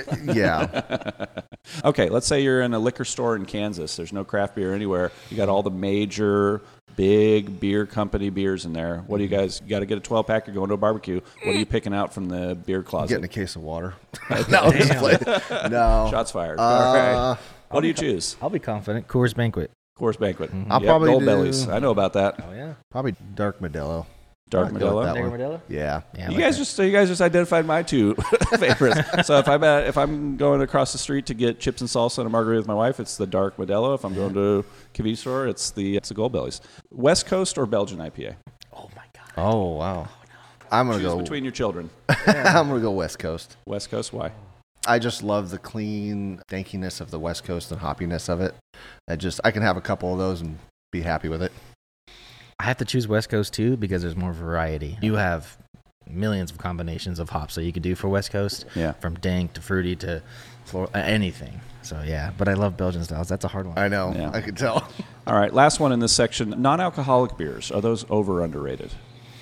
yeah, Okay, let's say you're in a liquor store in Kansas. There's no craft beer anywhere. You got all the major big beer company beers in there. What do you guys, you got to get a twelve pack, you're going to a barbecue. What are you picking out from the beer closet? getting a case of water. no, just play- no. Shots fired. Uh, All right. What do you choose? I'll be confident. Coors Banquet. Coors Banquet. I'll Yep, probably Gold do- Bellies. I know about that. Oh yeah, Probably dark Modelo. Dark I'd go with Modelo. that one. Modelo. Yeah. Yeah, I You like guys that. just you guys just identified my two favorites. So if I'm at, if I'm going across the street to get chips and salsa and a margarita with my wife, it's the Dark Modelo. If I'm going to convenience store, it's the it's the Gold Bellies. West Coast or Belgian I P A? Oh my god. Oh wow. I'm gonna Choose go. between your children. I'm gonna go West Coast. West Coast, why? I just love the clean dankiness of the West Coast and hoppiness of it. I just I can have a couple of those and be happy with it. I have to choose West Coast too because there's more variety. You have millions of combinations of hops that you could do for West Coast, Yeah. from dank to fruity to floral, uh, anything. So yeah, but I love Belgian styles. That's a hard one. I know. Yeah. I could tell. All right, last one in this section. Non-alcoholic beers. Are those over or underrated?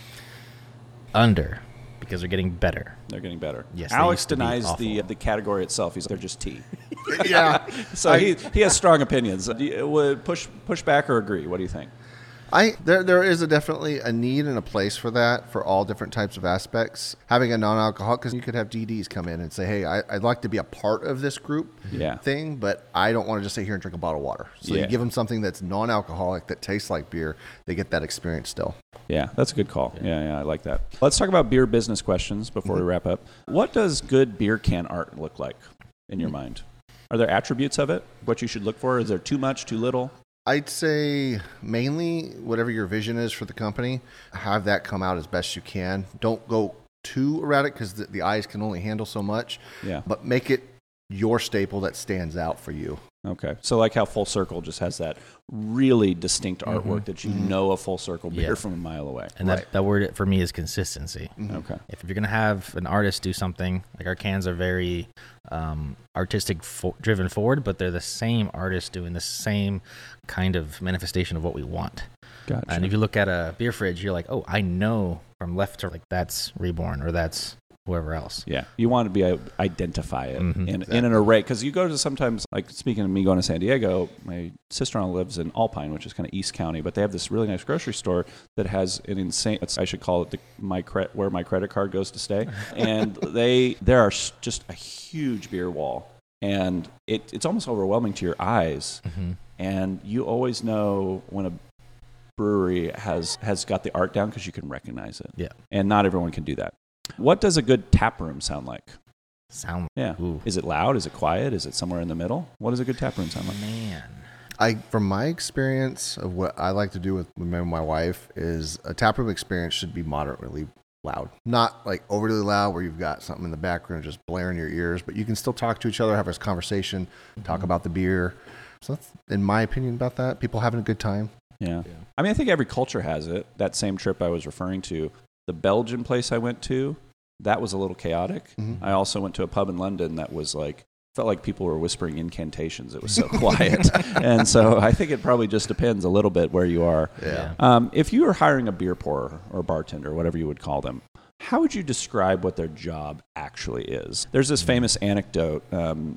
Under, because they're getting better. They're getting better. Yes, they Alex used to be denies the awful. the category itself. He's they're just tea. yeah. So he he has strong opinions. Do you, would push push back or agree? What do you think? I there there is a definitely a need and a place for that for all different types of aspects. Having a non-alcoholic, because you could have D Ds come in and say, "Hey, I, I'd like to be a part of this group Yeah. thing, but I don't want to just sit here and drink a bottle of water." So Yeah. you give them something that's non-alcoholic that tastes like beer. They get that experience still. Yeah, that's a good call. Yeah, yeah, I like that. Let's talk about beer business questions before we wrap up. What does good beer can art look like in your mind? Are there attributes of it? What you should look for? Is there too much, too little? I'd say mainly whatever your vision is for the company, have that come out as best you can. Don't go too erratic because the, the eyes can only handle so much, Yeah. but make it your staple that stands out for you. Okay. So like how Full Circle just has that really distinct artwork that you know a Full Circle beer Yeah. from a mile away. And Right. that, that word for me is consistency. Okay. If you're going to have an artist do something, like our cans are very um, artistic fo- driven forward, but they're the same artist doing the same kind of manifestation of what we want. Gotcha. And if you look at a beer fridge, you're like, oh, I know from left to like that's Reborn or that's whoever else. Yeah, you want to be able to identify it Mhm. in, in an array because you go to sometimes like speaking of me going to San Diego, my sister-in-law lives in Alpine, which is kind of East County, but they have this really nice grocery store that has an insane. It's, I should call it the my cre- where my credit card goes to stay, and they there are s- just a huge beer wall, and it, it's almost overwhelming to your eyes, Mm-hmm. and you always know when a brewery has has got the art down because you can recognize it. Yeah. And not everyone can do that. What does a good tap room sound like? Sound. Yeah. Ooh. Is it loud? Is it quiet? Is it somewhere in the middle? What does a good tap room sound like? Man. I, from my experience of what I like to do with me and my wife, is a taproom experience should be moderately loud, not like overly loud where you've got something in the background just blaring your ears, but you can still talk to each other, have a conversation, talk about the beer. So that's, in my opinion, about that. People having a good time. Yeah. I mean, I think every culture has it. That same trip I was referring to, the Belgian place I went to, that was a little chaotic. Mhm. I also went to a pub in London that was like, felt like people were whispering incantations. It was so quiet. And so I think it probably just depends a little bit where you are. Yeah. Um, if you were hiring a beer pourer or bartender, whatever you would call them, how would you describe what their job actually is? There's this famous anecdote. Um,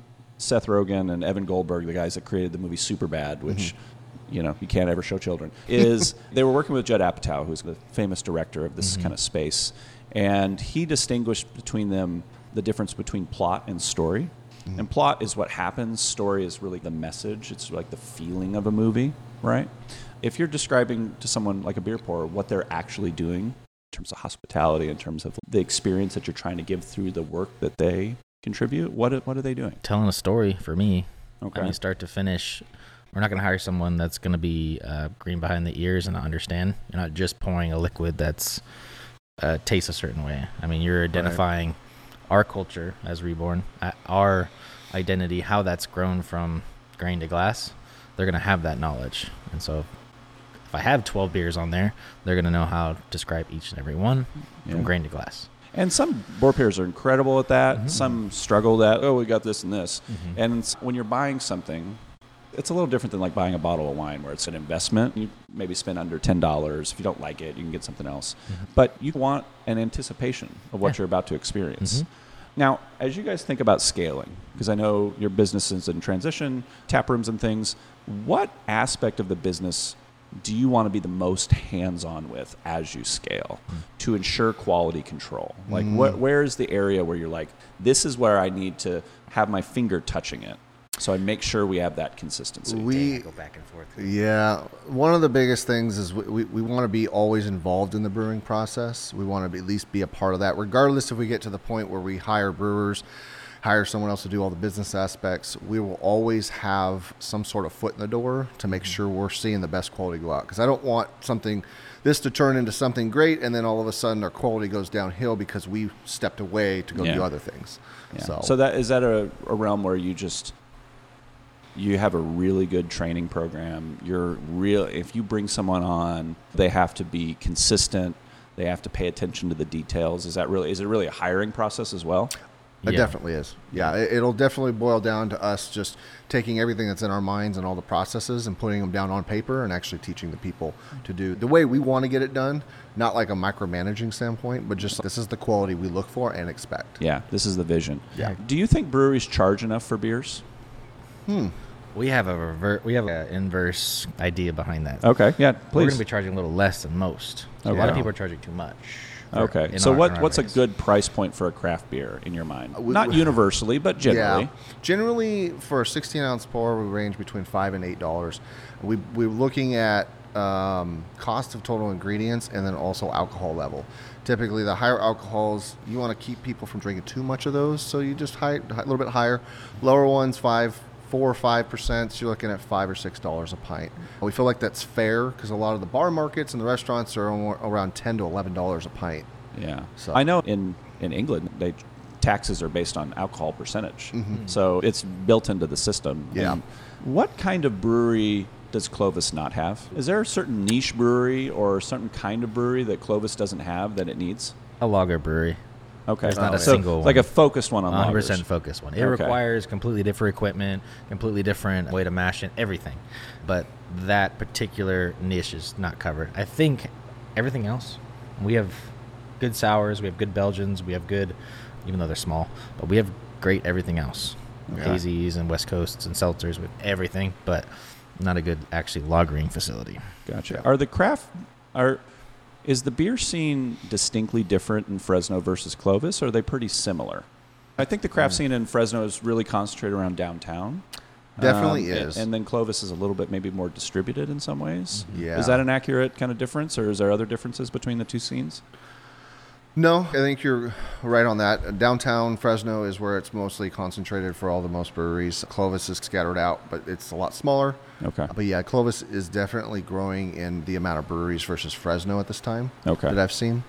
Seth Rogen and Evan Goldberg, the guys that created the movie Superbad, which, mm-hmm. you know, you can't ever show children, is they were working with Judd Apatow, who's the famous director of this mm-hmm. kind of space. And he distinguished between them the difference between plot and story. Mm-hmm. And plot is what happens. Story is really the message. It's like the feeling of a movie, right? If you're describing to someone like a beer pourer what they're actually doing in terms of hospitality, in terms of the experience that you're trying to give through the work that they contribute, what what are they doing? Telling a story for me. Okay. I mean, start to finish. We're not going to hire someone that's going to be uh, green behind the ears and not understand. You're not just pouring a liquid that's uh, tastes a certain way. I mean, you're identifying right. our culture as Reborn, our identity, how that's grown from grain to glass. They're going to have that knowledge. And so if I have twelve beers on there, they're going to know how to describe each and every one yeah. from grain to glass. And some board pairs are incredible at that. Mm-hmm. Some struggle at, oh, we got this and this. Mm-hmm. And when you're buying something, it's a little different than like buying a bottle of wine where it's an investment. You maybe spend under ten dollars. If you don't like it, you can get something else. Mm-hmm. But you want an anticipation of what yeah. you're about to experience. Mm-hmm. Now, as you guys think about scaling, because I know your business is in transition, tap rooms and things, what aspect of the business do you want to be the most hands-on with as you scale mm. to ensure quality control? Like, mm. wh- where is the area where you're like, this is where I need to have my finger touching it, so I make sure we have that consistency? We go back and forth. Yeah, one of the biggest things is we, we, we want to be always involved in the brewing process. We want to be, at least be a part of that, regardless if we get to the point where we hire brewers, hire someone else to do all the business aspects. We will always have some sort of foot in the door to make sure we're seeing the best quality go out. Because I don't want something, this to turn into something great, and then all of a sudden our quality goes downhill because we stepped away to go yeah. do other things. Yeah. So, so that is that a, a realm where you just you have a really good training program. You're real. If you bring someone on, they have to be consistent. They have to pay attention to the details. Is that really? Is it really a hiring process as well? It yeah. definitely is. Yeah, it, it'll definitely boil down to us just taking everything that's in our minds and all the processes and putting them down on paper and actually teaching the people to do the way we want to get it done, not like a micromanaging standpoint, but just this is the quality we look for and expect. Yeah, this is the vision. Yeah. Do you think breweries charge enough for beers? Hmm. We have a revert. We have an inverse idea behind that. Okay, yeah, please. We're going to be charging a little less than most. So okay. A lot of people are charging too much. Okay, so our, what what's race. a good price point for a craft beer in your mind? We, Not we, universally, but generally. Yeah. Generally, for a sixteen ounce pour, we range between five and eight dollars. We we're looking at um, cost of total ingredients and then also alcohol level. Typically, the higher alcohols, you want to keep people from drinking too much of those, so you just high, a little bit higher. Lower ones, five. Four or five percent, so you're looking at five or six dollars a pint. We feel like that's fair because a lot of the bar markets and the restaurants are around ten to eleven dollars a pint. Yeah, so I know in in England they taxes are based on alcohol percentage, mm-hmm. so it's built into the system. Yeah. And what kind of brewery does Clovis not have? Is there a certain niche brewery or a certain kind of brewery that Clovis doesn't have that it needs? A lager brewery. Okay. There's not oh, a yeah. single one. Like a focused one on one hundred percent lagers. focused one. It Okay. requires completely different equipment, completely different way to mash it, everything. But that particular niche is not covered. I think everything else, we have good sours, we have good Belgians, we have good, even though they're small, but we have great everything else. Okay. Hazies and West Coasts and seltzers with everything, but not a good actually lagering facility. Gotcha. Are the craft are is the beer scene distinctly different in Fresno versus Clovis, or are they pretty similar? I think the craft Mm. scene in Fresno is really concentrated around downtown. Definitely Um, is. And, and then Clovis is a little bit maybe more distributed in some ways. Yeah. Is that an accurate kind of difference, or is there other differences between the two scenes? No, I think you're right on that. Downtown Fresno is where it's mostly concentrated for all the most breweries. Clovis is scattered out, but it's a lot smaller. Okay. But yeah, Clovis is definitely growing in the amount of breweries versus Fresno at this time Okay. that I've seen.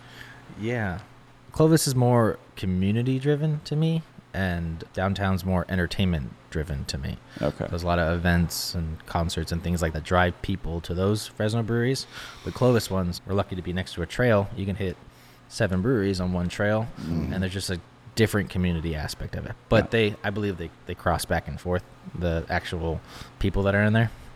Yeah. Clovis is more community driven to me, and downtown's more entertainment driven to me. Okay. There's a lot of events and concerts and things like that drive people to those Fresno breweries. The Clovis ones, we're lucky to be next to a trail. You can hit seven breweries on one trail, Mm. and there's just a different community aspect of it. But Yeah. they, I believe they, they cross back and forth, the actual people that are in there. Yeah.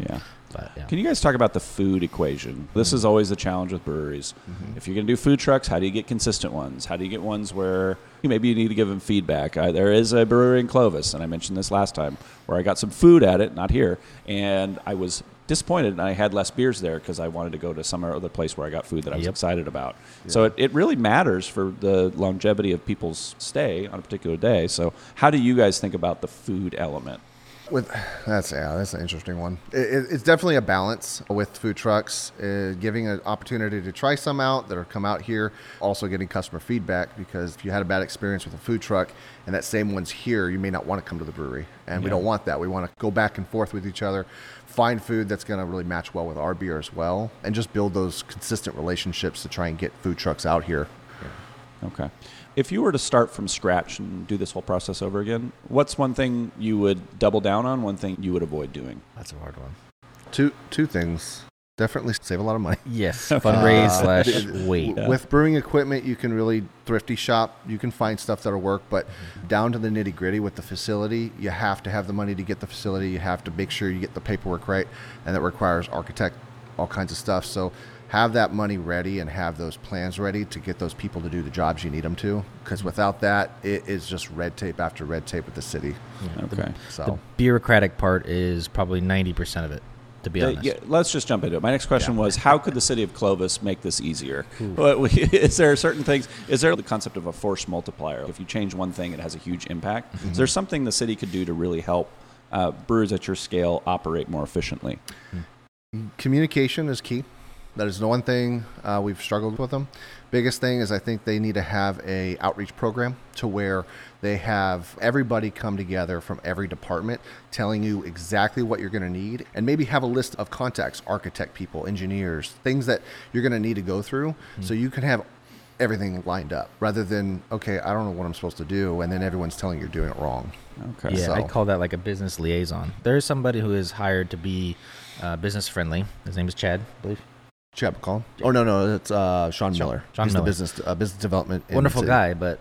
But, yeah. Can you guys talk about the food equation? This is always the challenge with breweries. Mm-hmm. If you're going to do food trucks, how do you get consistent ones? How do you get ones where maybe you need to give them feedback? Uh, there is a brewery in Clovis, and I mentioned this last time, where I got some food at it, not here, and I was disappointed, and I had less beers there because I wanted to go to some other place where I got food that I was Yep. excited about. Yeah. So it, it really matters for the longevity of people's stay on a particular day. So how do you guys think about the food element? With that's yeah, that's an interesting one. It, it, it's definitely a balance with food trucks, uh, giving an opportunity to try some out that are come out here. Also getting customer feedback, because if you had a bad experience with a food truck and that same one's here, you may not want to come to the brewery, and we Yeah. don't want that. We want to go back and forth with each other, find food that's going to really match well with our beer as well, and just build those consistent relationships to try and get food trucks out here. Okay. If you were to start from scratch and do this whole process over again, what's one thing you would double down on, one thing you would avoid doing? That's a hard one. Two two things. Definitely save a lot of money. Yes, fundraise Uh, slash th- wait. Yeah. With brewing equipment, you can really thrifty shop. You can find stuff that'll work, but down to the nitty gritty with the facility, you have to have the money to get the facility. You have to make sure you get the paperwork right, and that requires architect, all kinds of stuff. So have that money ready and have those plans ready to get those people to do the jobs you need them to. Because without that, it is just red tape after red tape with the city. Okay. So The bureaucratic part is probably ninety percent of it, to be Uh, honest. yeah, let's just jump into it. My next question was, how could the city of Clovis make this easier? What- Is there certain things? Is there the concept of a force multiplier? If you change one thing, it has a huge impact. Mm-hmm. Is there something the city could do to really help uh, brewers at your scale operate more efficiently? communication is key. That is the one thing uh, we've struggled with them. Biggest thing is I think they need to have a outreach program to where they have everybody come together from every department telling you exactly what you're going to need, and maybe have a list of contacts, architect people, engineers, things that you're going to need to go through mm-hmm. so you can have everything lined up rather than, okay, I don't know what I'm supposed to do, and then everyone's telling you you're doing it wrong. Okay. Yeah, So- I call that like a business liaison. There's somebody who is hired to be uh, business friendly. His name is Chad, I believe. Chad McCall? Oh, no, no, it's uh, Sean Miller. Sean He's Miller. the business, uh, business development. in the Wonderful city. guy, but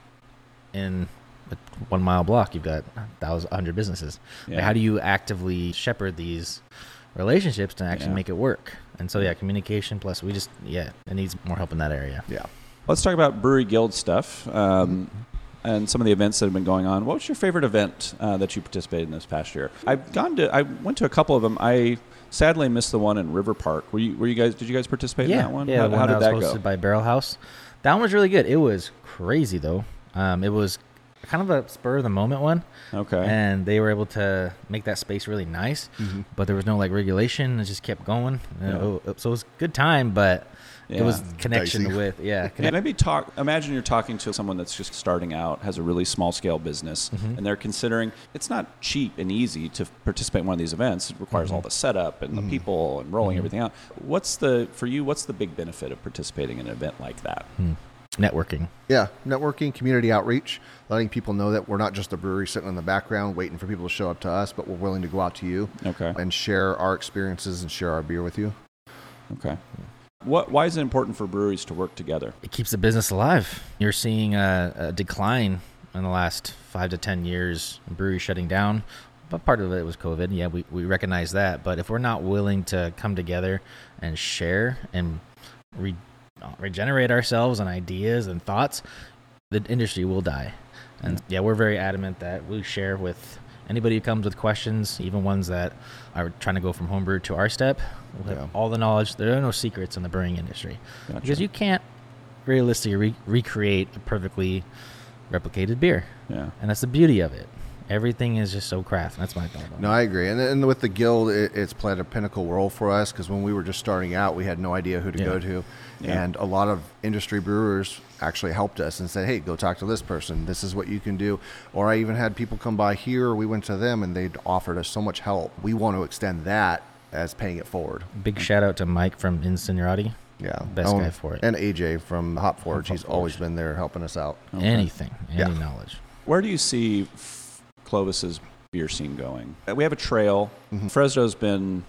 in a one mile block, you've got one thousand, one hundred businesses. Like, Yeah. how do you actively shepherd these relationships to actually Yeah. make it work? And so, yeah, communication plus we just, yeah, it needs more help in that area. Yeah. Let's talk about Brewery Guild stuff um, and some of the events that have been going on. What was your favorite event uh, that you participated in this past year? I've gone to, I went to a couple of them. I sadly missed the one in River Park. Were you, were you guys? Did you guys participate yeah, in that one? Yeah, how, the how one did that that was hosted go? by Barrel House. That one was really good. It was crazy though. Um, it was kind of a spur of the moment one. Okay. And they were able to make that space really nice, Mm-hmm. but there was no like regulation. It just kept going. Yeah. Uh, So it was a good time, but Yeah. it was connection Dicey. with, yeah. Yeah, maybe talk. Imagine you're talking to someone that's just starting out, has a really small scale business, Mhm. and they're considering it's not cheap and easy to participate in one of these events. It requires Mhm. all the setup and Mhm. the people and rolling Mhm. everything out. What's the for you? What's the big benefit of participating in an event like that? Hmm. Networking. Yeah, networking, community outreach, letting people know that we're not just a brewery sitting in the background waiting for people to show up to us, but we're willing to go out to you Okay. and share our experiences and share our beer with you. Okay. What? Why is it important for breweries to work together? It keeps the business alive. You're seeing a, a decline in the last five to ten years, breweries shutting down. But part of it was COVID. Yeah, we, we recognize that. But if we're not willing to come together and share and re, regenerate ourselves and ideas and thoughts, the industry will die. And yeah, we're very adamant that we share with anybody who comes with questions, even ones that are trying to go from homebrew to our step. We'll have Yeah. all the knowledge. There are no secrets in the brewing industry. Gotcha. Because you can't realistically re- recreate a perfectly replicated beer. Yeah. And that's the beauty of it. Everything is just so craft. That's my thought. on No, I agree. And, and with the guild, it, it's played a pinnacle role for us because when we were just starting out, we had no idea who to Yeah. go to. Yeah. And a lot of industry brewers actually helped us and said, hey, go talk to this person. This is what you can do. Or I even had people come by here. We went to them and they'd offered us so much help. We want to extend that as paying it forward. it. Big shout out to Mike from Insinuati. Yeah. Best Oh, guy for it. And A J from Hop Forge. Hop He's Forge. always been there helping us out. Okay. Anything, any Yeah. knowledge. Where do you see F- Clovis's beer scene going? Uh, We have a trail. Mhm. Fresno's been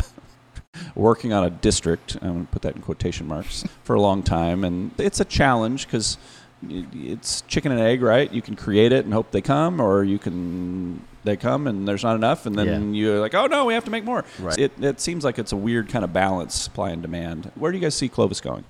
working on a district, I'm going to put that in quotation marks, for a long time. And it's a challenge because it's chicken and egg, right? You can create it and hope they come, or you can they come and there's not enough, and then yeah. you're like, oh no, we have to make more. Right. It, it seems like it's a weird kind of balance, supply and demand. Where do you guys see Clovis going?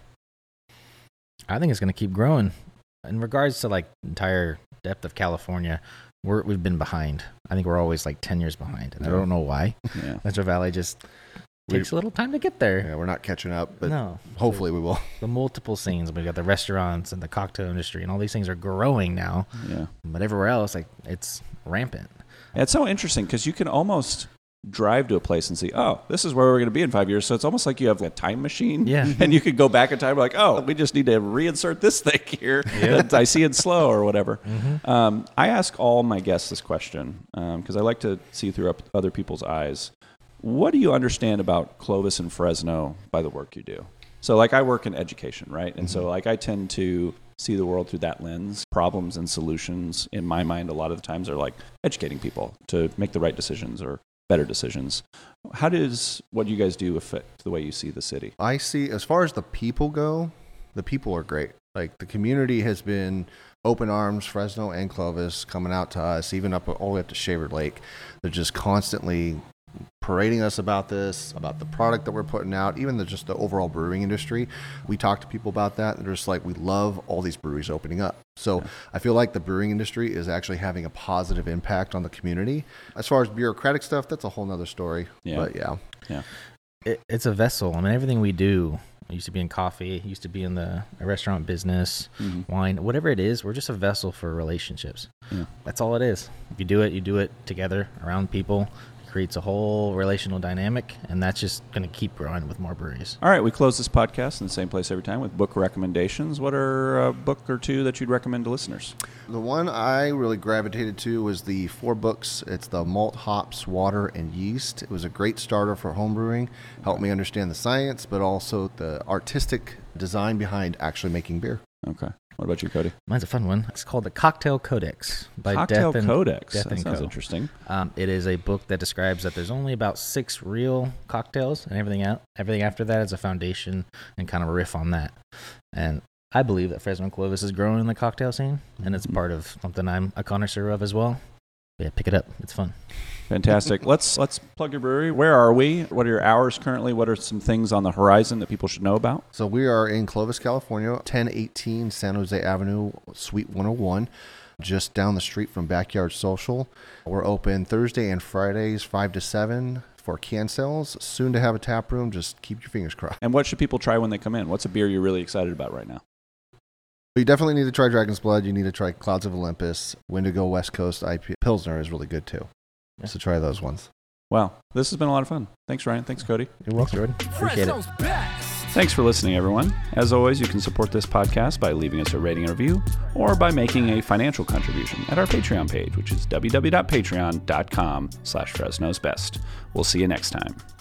I think it's going to keep growing. In regards to like entire depth of California, we're, we've been behind. I think we're always like ten years behind, and I don't know why. Yeah. Metro Valley just takes we, a little time to get there. Yeah, we're not catching up, but no. hopefully we will. The multiple scenes, we've got the restaurants and the cocktail industry, and all these things are growing now. Yeah. But everywhere else, like it's rampant. It's so interesting because you can almost drive to a place and see, oh, this is where we're going to be in five years. So it's almost like you have a time machine. Yeah. And you could go back in time like, oh, we just need to reinsert this thing here yeah. that I see in slow or whatever. Mm-hmm. Um, I ask all my guests this question because um, I like to see through other people's eyes. What do you understand about Clovis and Fresno by the work you do? So like I work in education, right? And mm-hmm. so like I tend to see the world through that lens. Problems and solutions in my mind a lot of the times are like educating people to make the right decisions or better decisions. How does what you guys do affect the way you see the city? I see, as far as the people go, the people are great. Like the community has been open arms, Fresno and Clovis coming out to us, even up all the way up to Shaver Lake. They're just constantly parading us about this, about the product that we're putting out, even the, just the overall brewing industry. We talk to people about that, and they're just like, we love all these breweries opening up. So yeah. I feel like the brewing industry is actually having a positive impact on the community. As far as bureaucratic stuff, that's a whole nother story. Yeah. But yeah. Yeah. It, it's a vessel. I mean, everything we do, I used to be in coffee, used to be in the restaurant business, mm-hmm. wine, whatever it is, we're just a vessel for relationships. Yeah. That's all it is. If you do it, you do it together around people. Creates a whole relational dynamic, and that's just going to keep growing with more breweries. All right, we close this podcast in the same place every time with book recommendations. What are a book or two that you'd recommend to listeners? The one I really gravitated to was the four books. It's the Malt, Hops, Water, and Yeast. It was a great starter for homebrewing, helped me understand the science, but also the artistic design behind actually making beer. Okay. What about you, Cody? Mine's a fun one. It's called The Cocktail Codex by Cocktail Death and, Codex. Death that and sounds Co. interesting. Um, it is a book that describes that there's only about six real cocktails, and everything out, everything after that is a foundation and kind of a riff on that. And I believe that Fresno and Clovis is growing in the cocktail scene, and it's part of something I'm a connoisseur of as well. Yeah, pick it up. It's fun. Fantastic. let's let's plug your brewery. Where are we? What are your hours currently? What are some things on the horizon that people should know about? So we are in Clovis, California, ten eighteen San Jose Avenue, Suite one oh one, just down the street from Backyard Social. We're open Thursday and Fridays, five to seven for can sales. Soon to have a tap room. Just keep your fingers crossed. And what should people try when they come in? What's a beer you're really excited about right now? You definitely need to try Dragon's Blood. You need to try Clouds of Olympus. Wendigo West Coast I P A. Pilsner is really good too. Yeah. So try those ones. Wow. This has been a lot of fun. Thanks, Ryan. Thanks, Cody. You're welcome, Jordan. Appreciate it. Thanks for listening, everyone. As always, you can support this podcast by leaving us a rating and review or by making a financial contribution at our Patreon page, which is w w w dot patreon dot com slash Fresno's Best. We'll see you next time.